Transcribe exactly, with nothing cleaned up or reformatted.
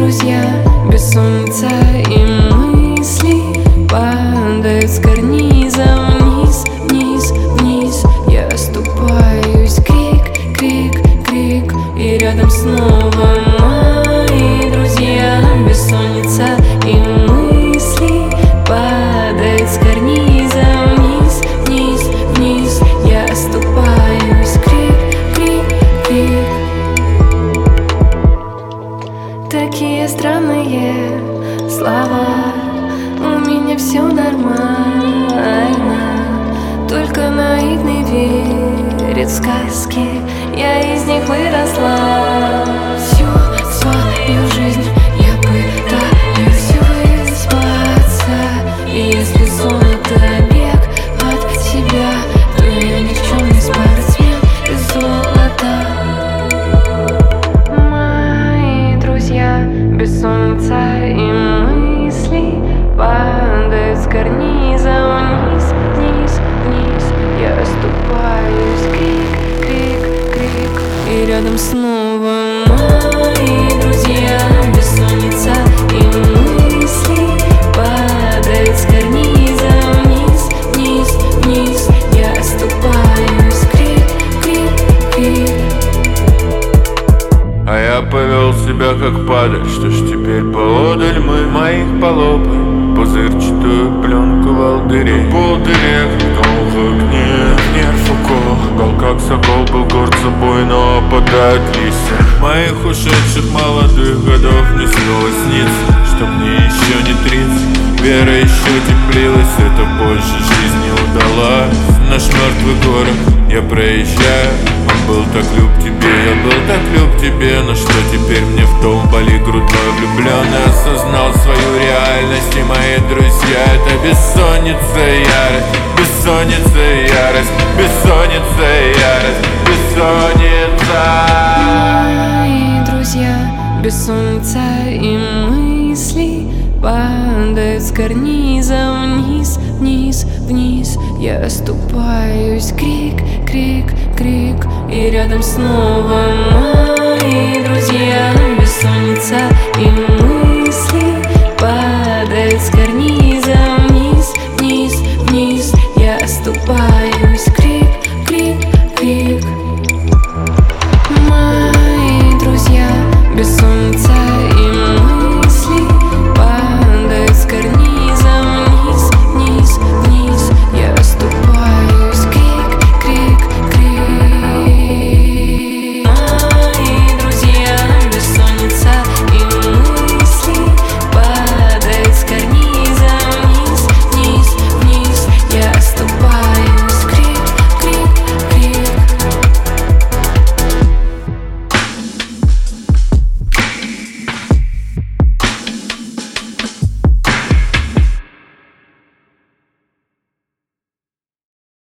друзья, бессонница и мысли падают с карниза вниз, вниз, вниз. Я оступаюсь, крик, крик, крик, и рядом снова мои друзья, бессонница и мысли падают с карниза вниз, вниз, вниз. Я оступаюсь, крик, крик, крик. Такие странные слова, у меня все нормально, только наивный верит в сказки, я из них выросла. Всю свою жизнь я пытаюсь выспаться, и если сон это бег от себя, то я ни в чем не спортсмен из золота. Мои друзья, бессонница и мысли падают с карниза вниз, вниз, вниз. Я оступаюсь, крик, крик, крик, и рядом снова мои друзья, бессонница и мысли падают с карниза вниз, вниз, вниз. Я оступаюсь, крик, крик, крик. А я повел себя как падаль, что ж теперь поодаль мы моих полопаем пузырчатую пленку волдырей. Полдырек, долго гнев, нерв Фуко, гол как сокол, был горд собой, но опадают листья. Моих ушедших молодых годов мне снова снится, что мне еще не тридцать, вера еще теплилась, это больше жизни удалась. Наш мертвый город я проезжаю, он был так люб тебе, я был так люб тебе. Но что теперь мне в том боли грудной влюбленный осознал свою реальность, и мои друзья — это бессонница и ярость, бессонница и ярость, бессонница и ярость, бессонница. Мои друзья, бессонница и мысли падают с карниза вниз, вниз, вниз. Я оступаюсь, крик, крик, крик, и рядом снова мои друзья, бессонница и мысли падают с карниза вниз, вниз, вниз. Я оступаюсь, крик, крик, крик. Мои друзья, бессонница